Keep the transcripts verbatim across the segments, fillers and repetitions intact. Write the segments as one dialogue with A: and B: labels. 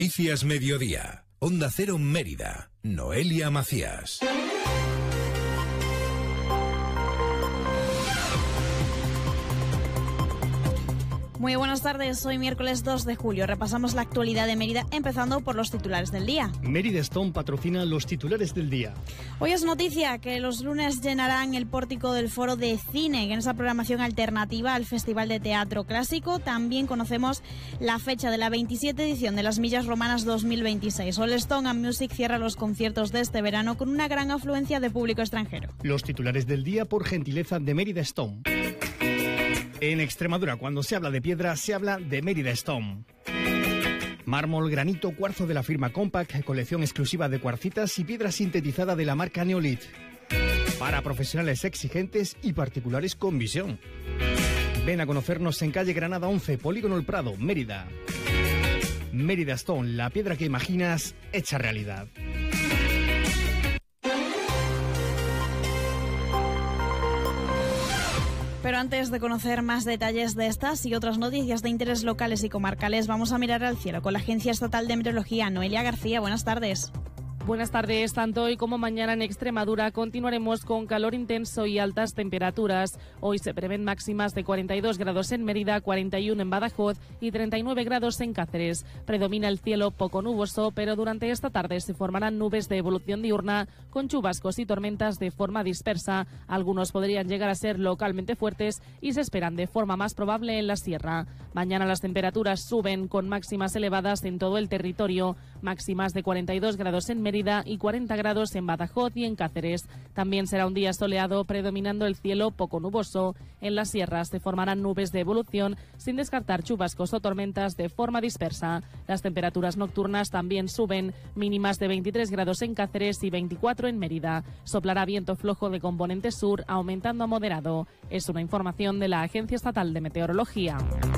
A: Noticias Mediodía. Onda Cero Mérida. Noelia Macías.
B: Muy buenas tardes, hoy miércoles dos de julio. Repasamos la actualidad de Mérida, empezando por los titulares del día.
C: Mérida Stone patrocina los titulares del día.
B: Hoy es noticia que los lunes llenarán el pórtico del Foro de Cine, en esa programación alternativa al Festival de Teatro Clásico. También conocemos la fecha de la veintisiete edición de las Millas Romanas dos mil veintiséis. All Stone and Music cierra los conciertos de este verano con una gran afluencia de público extranjero.
C: Los titulares del día por gentileza de Mérida Stone. En Extremadura, cuando se habla de piedra, se habla de Mérida Stone. Mármol, granito, cuarzo de la firma Compact, colección exclusiva de cuarcitas y piedra sintetizada de la marca Neolith. Para profesionales exigentes y particulares con visión. Ven a conocernos en calle Granada once, Polígono El Prado, Mérida. Mérida Stone, la piedra que imaginas hecha realidad.
B: Pero antes de conocer más detalles de estas y otras noticias de interés locales y comarcales, vamos a mirar al cielo con la Agencia Estatal de Meteorología. Noelia García, buenas tardes.
D: Buenas tardes. Tanto hoy como mañana en Extremadura continuaremos con calor intenso y altas temperaturas. Hoy se prevén máximas de cuarenta y dos grados en Mérida, cuarenta y uno en Badajoz y treinta y nueve grados en Cáceres. Predomina el cielo poco nuboso, pero durante esta tarde se formarán nubes de evolución diurna con chubascos y tormentas de forma dispersa. Algunos podrían llegar a ser localmente fuertes y se esperan de forma más probable en la sierra. Mañana las temperaturas suben con máximas elevadas en todo el territorio. Máximas de cuarenta y dos grados en Mérida y cuarenta grados en Badajoz y en Cáceres. También será un día soleado, predominando el cielo poco nuboso. En las sierras se formarán nubes de evolución, sin descartar chubascos o tormentas de forma dispersa. Las temperaturas nocturnas también suben, mínimas de veintitrés grados en Cáceres y veinticuatro en Mérida. Soplará viento flojo de componente sur, aumentando a moderado. Es una información de la Agencia Estatal de Meteorología.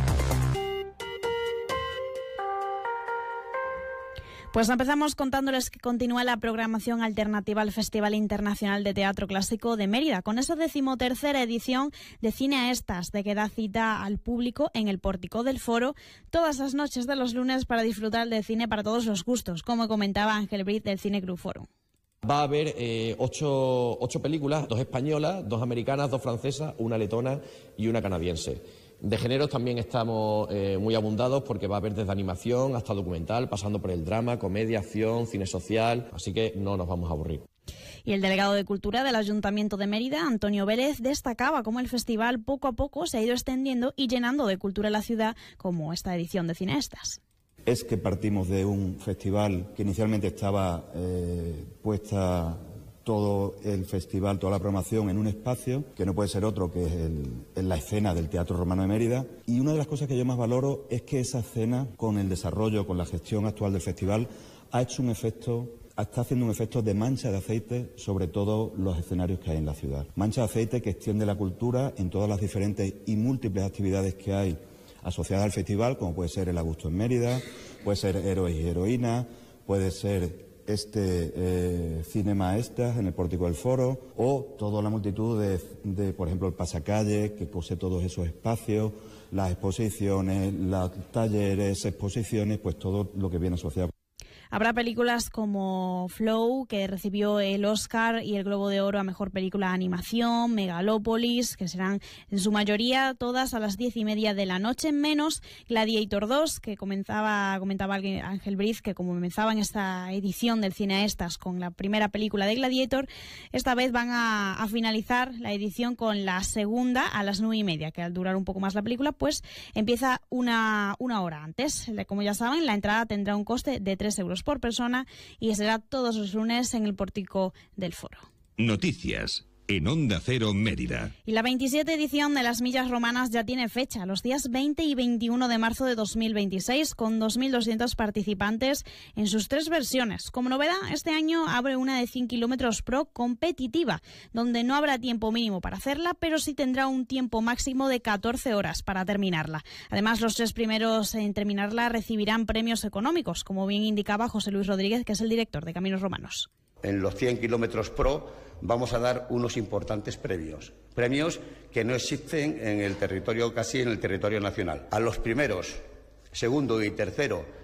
B: Pues empezamos contándoles que continúa la programación alternativa al Festival Internacional de Teatro Clásico de Mérida, con esa decimotercera edición de Cine a Estas, de que da cita al público en el pórtico del Foro todas las noches de los lunes para disfrutar del cine para todos los gustos, como comentaba Ángel Briz del Cine Club Forum.
E: Va a haber eh, ocho, ocho películas, dos españolas, dos americanas, dos francesas, una letona y una canadiense. De géneros también estamos eh, muy abundados porque va a haber desde animación hasta documental, pasando por el drama, comedia, acción, cine social, así que no nos vamos a aburrir.
B: Y el delegado de Cultura del Ayuntamiento de Mérida, Antonio Vélez, destacaba cómo el festival poco a poco se ha ido extendiendo y llenando de cultura la ciudad, como esta edición de Cine a Estas.
F: Es que partimos de un festival que inicialmente estaba eh, puesta todo el festival, toda la programación en un espacio que no puede ser otro que es el, en la escena del Teatro Romano de Mérida. Y una de las cosas que yo más valoro es que esa escena, con el desarrollo, con la gestión actual del festival, ha hecho un efecto, está haciendo un efecto de mancha de aceite sobre todos los escenarios que hay en la ciudad. Mancha de aceite que extiende la cultura en todas las diferentes y múltiples actividades que hay asociadas al festival, como puede ser el Augusto en Mérida, puede ser Héroes y Heroínas, puede ser este eh, Cinema Estas en el Pórtico del Foro, o toda la multitud de, de, por ejemplo, el pasacalle, que posee todos esos espacios, las exposiciones, los talleres, exposiciones, pues todo lo que viene asociado.
B: Habrá películas como Flow, que recibió el Oscar y el Globo de Oro a Mejor Película de Animación, Megalópolis, que serán en su mayoría todas a las diez y media de la noche, menos Gladiator dos, que comenzaba, comentaba Ángel Briz, que como comenzaba en esta edición del Cine a Estas con la primera película de Gladiator, esta vez van a, a finalizar la edición con la segunda a las nueve y media, que al durar un poco más la película, pues empieza una, una hora antes. Como ya saben, la entrada tendrá un coste de tres euros por persona y será todos los lunes en el pórtico del Foro.
A: Noticias en Onda Cero Mérida.
B: Y la veintisiete edición de las Millas Romanas ya tiene fecha, los días veinte y veintiuno de marzo de dos mil veintiséis, con dos mil doscientos participantes en sus tres versiones. Como novedad, este año abre una de cien kilómetros pro competitiva, donde no habrá tiempo mínimo para hacerla, pero sí tendrá un tiempo máximo de catorce horas para terminarla. Además, los tres primeros en terminarla recibirán premios económicos, como bien indicaba José Luis Rodríguez, que es el director de Caminos Romanos.
G: En los cien kilómetros pro vamos a dar unos importantes premios, premios que no existen en el territorio, casi en el territorio nacional. A los primeros, segundo y tercero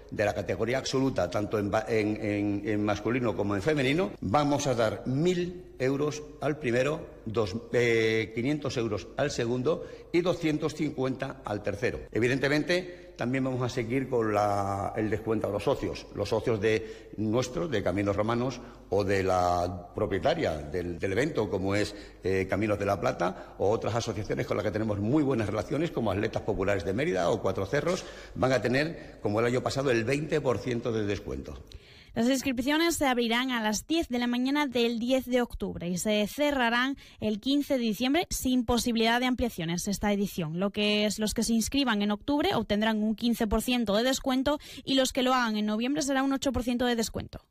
G: de la categoría absoluta, tanto en, en, en, en masculino como en femenino, vamos a dar mil euros al primero, dos, eh, quinientos euros al segundo y doscientos cincuenta al tercero. Evidentemente, también vamos a seguir con la, el descuento a los socios, los socios de nuestros, de Caminos Romanos, o de la propietaria del, del evento, como es eh, Caminos de la Plata, o otras asociaciones con las que tenemos muy buenas relaciones, como Atletas Populares de Mérida o Cuatro Cerros, van a tener, como el año pasado, el veinte por ciento de descuento.
B: Las inscripciones se abrirán a las diez de la mañana del diez de octubre y se cerrarán el quince de diciembre sin posibilidad de ampliaciones esta edición. Lo que es los que se inscriban en octubre obtendrán un quince por ciento de descuento y los que lo hagan en noviembre será un ocho por ciento de descuento.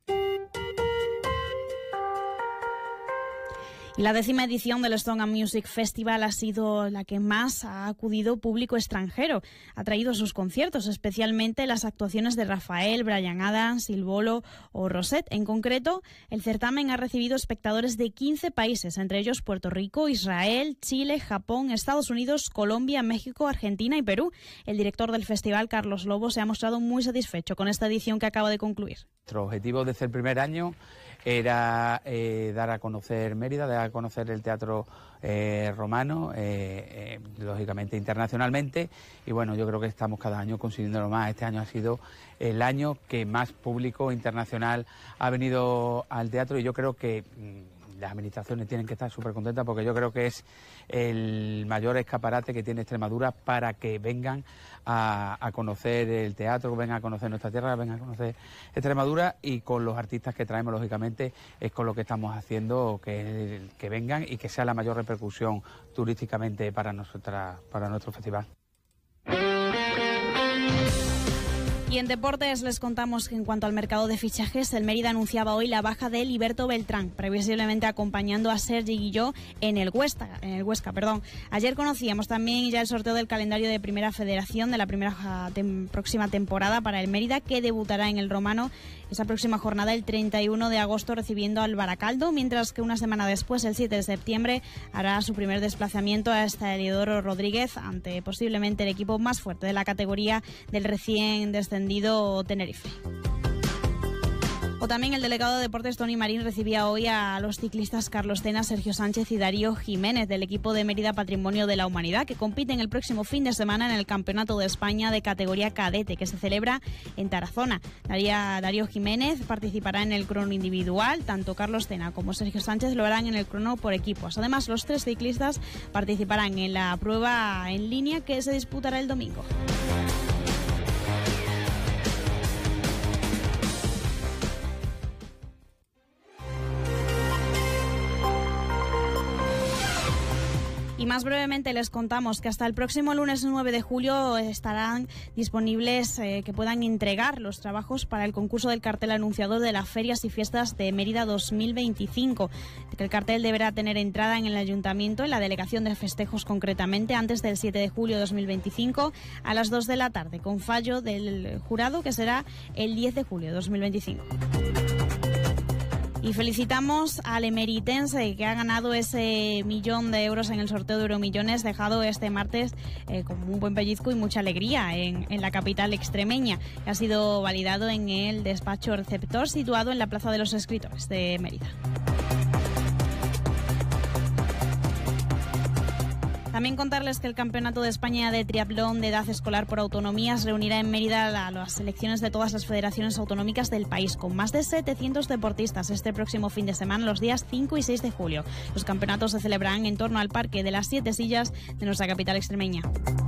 B: Y la décima edición del Stone and Music Festival ha sido la que más ha acudido público extranjero. Ha traído sus conciertos, especialmente las actuaciones de Rafael, Bryan Adams, Silvolo o Rosette. En concreto, el certamen ha recibido espectadores de quince países, entre ellos Puerto Rico, Israel, Chile, Japón, Estados Unidos, Colombia, México, Argentina y Perú. El director del festival, Carlos Lobo, se ha mostrado muy satisfecho con esta edición que acaba de concluir.
H: Nuestro objetivo desde el primer año era eh, dar a conocer Mérida, dar a conocer el teatro eh, romano, eh, eh, lógicamente internacionalmente, y bueno, yo creo que estamos cada año consiguiéndolo más. Este año ha sido el año que más público internacional ha venido al teatro y yo creo que mmm, las administraciones tienen que estar súper contentas porque yo creo que es el mayor escaparate que tiene Extremadura para que vengan a, a conocer el teatro, vengan a conocer nuestra tierra, vengan a conocer Extremadura, y con los artistas que traemos, lógicamente, es con lo que estamos haciendo que, que vengan y que sea la mayor repercusión turísticamente para, nuestra, para nuestro festival.
B: Y en deportes les contamos que en cuanto al mercado de fichajes, el Mérida anunciaba hoy la baja de Liberto Beltrán, previsiblemente acompañando a Sergi Guilló en el Huesca. En el Huesca perdón. Ayer conocíamos también ya el sorteo del calendario de Primera Federación de la primera tem- próxima temporada para el Mérida, que debutará en el Romano esa próxima jornada el treinta y uno de agosto recibiendo al Baracaldo, mientras que una semana después, el siete de septiembre, hará su primer desplazamiento hasta Eliodoro Rodríguez ante posiblemente el equipo más fuerte de la categoría del recién descendido Tenerife. O también el delegado de Deportes Tony Marín recibía hoy a los ciclistas Carlos Tena, Sergio Sánchez y Darío Jiménez del equipo de Mérida Patrimonio de la Humanidad, que compiten el próximo fin de semana en el Campeonato de España de categoría cadete que se celebra en Tarazona. Daría, Darío Jiménez participará en el crono individual, tanto Carlos Tena como Sergio Sánchez lo harán en el crono por equipos. Además, los tres ciclistas participarán en la prueba en línea que se disputará el domingo. Y más brevemente les contamos que hasta el próximo lunes nueve de julio estarán disponibles eh, que puedan entregar los trabajos para el concurso del cartel anunciador de las Ferias y Fiestas de Mérida dos mil veinticinco. Que el cartel deberá tener entrada en el Ayuntamiento, en la Delegación de Festejos concretamente, antes del siete de julio de dos mil veinticinco a las dos de la tarde, con fallo del jurado que será el diez de julio de dos mil veinticinco. Y felicitamos al emeritense que ha ganado ese millón de euros en el sorteo de Euromillones, dejado este martes eh, con un buen pellizco y mucha alegría en, en la capital extremeña. Ha sido validado en el despacho receptor situado en la Plaza de los Escritores de Mérida. También contarles que el Campeonato de España de Triatlón de Edad Escolar por Autonomías reunirá en Mérida a las selecciones de todas las federaciones autonómicas del país, con más de setecientos deportistas este próximo fin de semana, los días cinco y seis de julio. Los campeonatos se celebrarán en torno al Parque de las Siete Sillas de nuestra capital extremeña.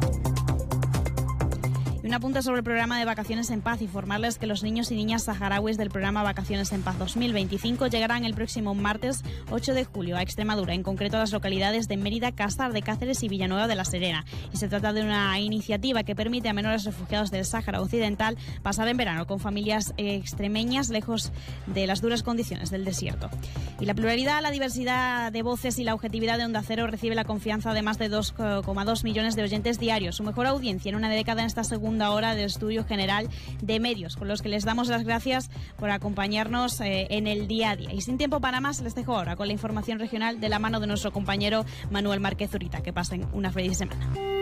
B: Y un apunte sobre el programa de Vacaciones en Paz: informarles que los niños y niñas saharauis del programa Vacaciones en Paz dos mil veinticinco llegarán el próximo martes ocho de julio a Extremadura, en concreto a las localidades de Mérida, Cástar de Cáceres y Villanueva de la Serena. Y se trata de una iniciativa que permite a menores refugiados del Sáhara Occidental pasar en verano con familias extremeñas lejos de las duras condiciones del desierto. Y la pluralidad, la diversidad de voces y la objetividad de Onda Cero recibe la confianza de más de dos coma dos millones de oyentes diarios, su mejor audiencia en una década en esta segunda hora del Estudio General de Medios, con los que les damos las gracias por acompañarnos eh, en el día a día. Y sin tiempo para más, les dejo ahora con la información regional de la mano de nuestro compañero Manuel Márquez Zurita. Que pasen una feliz semana.